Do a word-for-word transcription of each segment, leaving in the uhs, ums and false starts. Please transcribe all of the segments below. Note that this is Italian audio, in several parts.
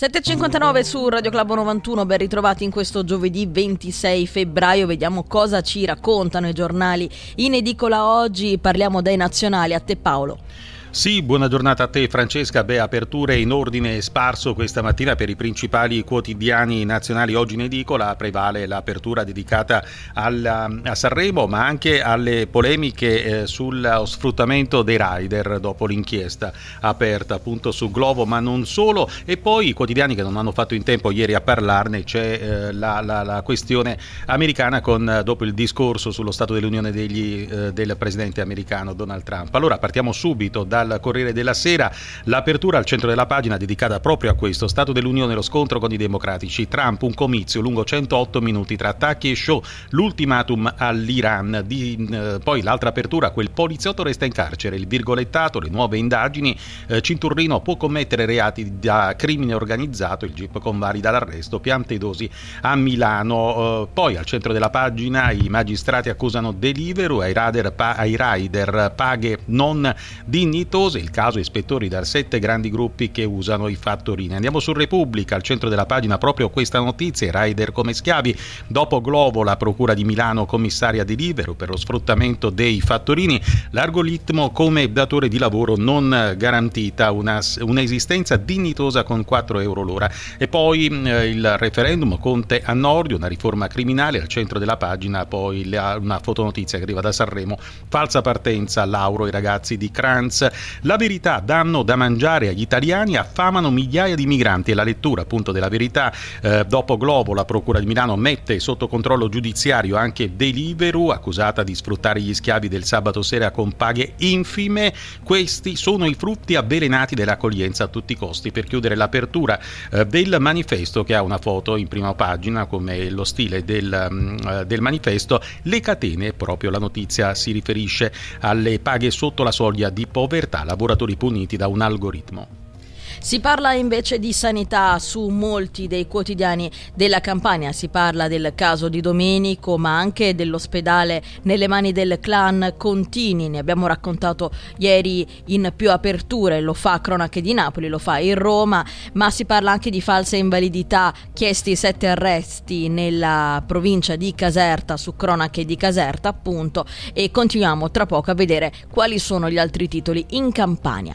sette e cinquantanove su Radio Club novantuno, ben ritrovati in questo giovedì ventisei febbraio. Vediamo cosa ci raccontano i giornali in edicola oggi. Parliamo dai nazionali. A te Paolo. Sì, buona giornata a te Francesca. Beh, aperture in ordine sparso questa mattina per i principali quotidiani nazionali. Oggi in edicola prevale l'apertura dedicata alla, a Sanremo, ma anche alle polemiche eh, sullo sfruttamento dei rider dopo l'inchiesta aperta appunto su Glovo, ma non solo. E poi i quotidiani che non hanno fatto in tempo ieri a parlarne, c'è eh, la, la, la questione americana con dopo il discorso sullo Stato dell'Unione degli, eh, del presidente americano Donald Trump. Allora partiamo subito da al Corriere della Sera, l'apertura al centro della pagina dedicata proprio a questo Stato dell'Unione, lo scontro con i democratici, Trump un comizio lungo centootto minuti tra attacchi e show, l'ultimatum all'Iran, di, eh, poi l'altra apertura, quel poliziotto resta in carcere, il virgolettato, le nuove indagini, eh, Cinturrino può commettere reati da crimine organizzato, il G I P convalida l'arresto, piante dosi a Milano. Eh, poi al centro della pagina i magistrati accusano Deliveroo, ai rider, pa- ai rider paghe non dignitose, il caso ispettori da sette grandi gruppi che usano i fattorini. Andiamo su Repubblica, al centro della pagina proprio questa notizia, i rider come schiavi, dopo Glovo la procura di Milano commissaria Deliveroo per lo sfruttamento dei fattorini, l'algoritmo come datore di lavoro non garantita una, un'esistenza dignitosa con quattro euro l'ora. E poi eh, il referendum, Conte a Nordio, una riforma criminale, al centro della pagina poi la, una fotonotizia che arriva da Sanremo, falsa partenza, Lauro, i ragazzi di Kranz. La Verità, danno da mangiare agli italiani, affamano migliaia di migranti. E la lettura appunto della Verità, eh, dopo Glovo la procura di Milano mette sotto controllo giudiziario anche Deliveroo, accusata di sfruttare gli schiavi del sabato sera con paghe infime. Questi sono i frutti avvelenati dell'accoglienza a tutti i costi. Per chiudere l'apertura eh, del manifesto, che ha una foto in prima pagina come lo stile del, um, del manifesto, le catene, proprio la notizia si riferisce alle paghe sotto la soglia di povertà, lavoratori puniti da un algoritmo. Si parla invece di sanità su molti dei quotidiani della Campania, si parla del caso di Domenico, ma anche dell'ospedale nelle mani del clan Contini. Ne abbiamo raccontato ieri in più aperture, lo fa Cronache di Napoli, lo fa in Roma, ma si parla anche di falsa invalidità, chiesti sette arresti nella provincia di Caserta, su Cronache di Caserta appunto, e continuiamo tra poco a vedere quali sono gli altri titoli in Campania.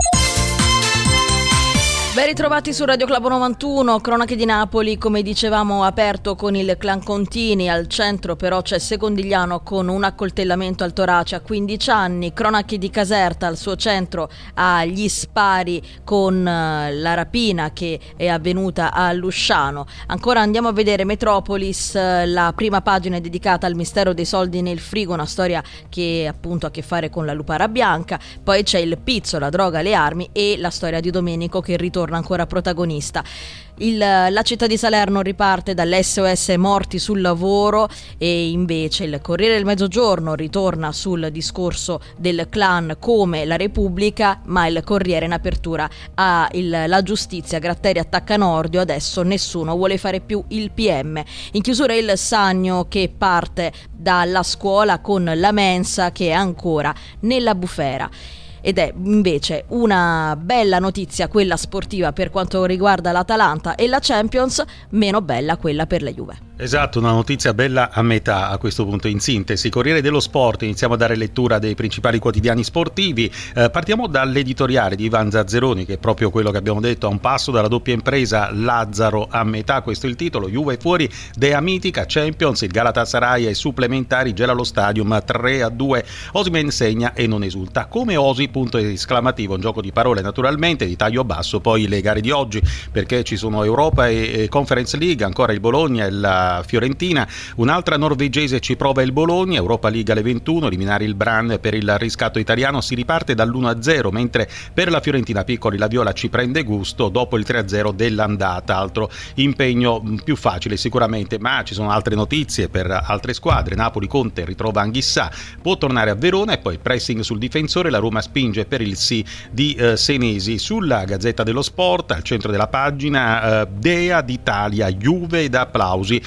Ben ritrovati su Radio Club novantuno, Cronache di Napoli, come dicevamo aperto con il clan Contini, al centro però c'è Secondigliano con un accoltellamento al torace a quindici anni, Cronache di Caserta al suo centro agli spari con la rapina che è avvenuta a Lusciano. Ancora andiamo a vedere Metropolis, la prima pagina è dedicata al mistero dei soldi nel frigo, una storia che appunto ha a che fare con la lupara bianca, poi c'è il pizzo, la droga, le armi e la storia di Domenico che ritorna ancora protagonista. Il, la città di Salerno riparte dall'esse o esse morti sul lavoro e invece il Corriere del Mezzogiorno ritorna sul discorso del clan come la Repubblica, ma il Corriere in apertura ha il, la giustizia, Gratteri attacca Nordio, adesso nessuno vuole fare più il P M. In chiusura il Sannio che parte dalla scuola con la mensa che è ancora nella bufera. Ed è invece una bella notizia quella sportiva per quanto riguarda l'Atalanta e la Champions, meno bella quella per la Juve. Esatto, una notizia bella a metà a questo punto. In sintesi, Corriere dello Sport, iniziamo a dare lettura dei principali quotidiani sportivi. Eh, partiamo dall'editoriale di Ivan Zazzeroni, che è proprio quello che abbiamo detto, a un passo dalla doppia impresa, Lazzaro a metà, questo è il titolo, Juve fuori, Dea mitica, Champions, il Galatasaray ai supplementari, gela lo stadium tre a due, Osimhen segna e non esulta, come Osi, punto esclamativo, un gioco di parole naturalmente, di taglio basso, poi le gare di oggi, perché ci sono Europa e, e Conference League, ancora il Bologna e la Fiorentina, un'altra norvegese ci prova il Bologna, Europa League alle ventuno, eliminare il Brann per il riscatto italiano, si riparte dall'uno a zero, mentre per la Fiorentina Piccoli la Viola ci prende gusto dopo il tre a zero dell'andata, altro impegno più facile sicuramente, ma ci sono altre notizie per altre squadre. Napoli, Conte ritrova Anghissà, può tornare a Verona, e poi pressing sul difensore, la Roma spinge per il sì di eh, Senesi. Sulla Gazzetta dello Sport, al centro della pagina, eh, Dea d'Italia, Juve ed applausi,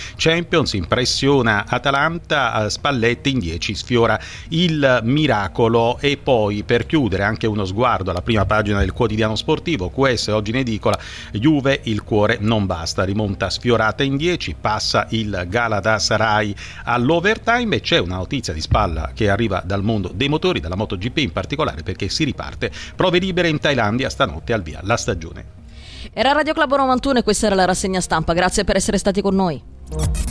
Champions, impressiona Atalanta, Spalletti in dieci sfiora il miracolo. E poi, per chiudere, anche uno sguardo alla prima pagina del quotidiano sportivo, Q S oggi in edicola, Juve il cuore non basta, rimonta sfiorata in dieci, passa il Galatasaray all'overtime e c'è una notizia di spalla che arriva dal mondo dei motori, dalla MotoGP in particolare, perché si riparte, prove libere in Thailandia, stanotte al via la stagione. Era Radio Club novantuno e questa era la rassegna stampa, grazie per essere stati con noi.